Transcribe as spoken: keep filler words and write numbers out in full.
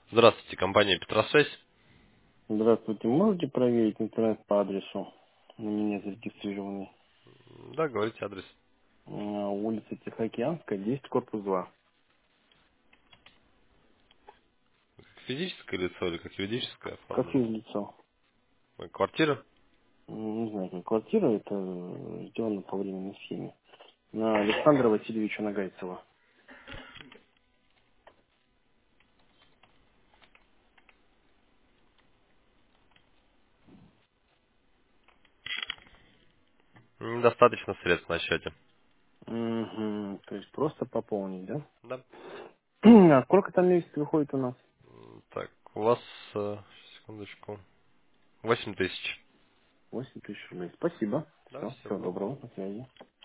Здравствуйте, компания Петросвязь. Здравствуйте, можете проверить интернет по адресу на меня зарегистрированный? Да, говорите адрес. Э, Улица Тихоокеанская, десять, корпус два. Как физическое лицо или как юридическое Как оформлено? физлицо? Ой, квартира? М, Не знаю, как квартира, это э, сделано по временной схеме. На Александра Васильевича Нагайцева. Недостаточно средств на счете. Мгм, то есть просто пополнить, да? Да. А сколько там месяц выходит у нас? М, Так, у вас, э, секундочку, восемь тысяч. Восемь тысяч рублей. Спасибо. Да, Все, всего всего доброго. доброго, на связи.